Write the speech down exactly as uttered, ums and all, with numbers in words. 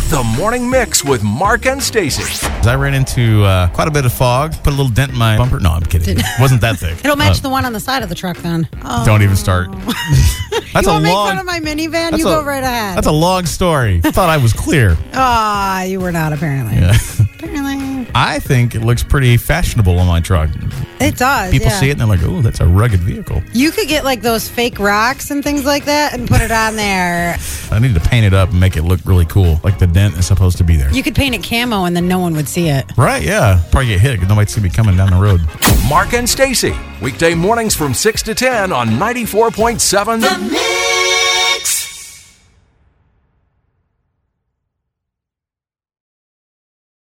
The Morning Mix with Mark and Stacy. I ran into uh, quite a bit of fog, put a little dent in my bumper. No, I'm kidding. It wasn't that thick. It'll match Uh, the one on the side of the truck then. Oh. Don't even start. That's you a want to make long. fun of my minivan? that's You a- go right ahead. That's a long story. I thought I was clear. Ah, you were not apparently. Yeah. Apparently. I think it looks pretty fashionable on my truck. It does. People yeah. see it and they're like, "Oh, that's a rugged vehicle." You could get like those fake rocks and things like that and put it on there. I need to paint it up and make it look really cool, like the dent is supposed to be there. You could paint it camo and then no one would see it. Right? Yeah. Probably get hit because nobody's gonna be coming down the road. Mark and Stacy. Weekday mornings from six to ten on ninety-four point seven. The Mix.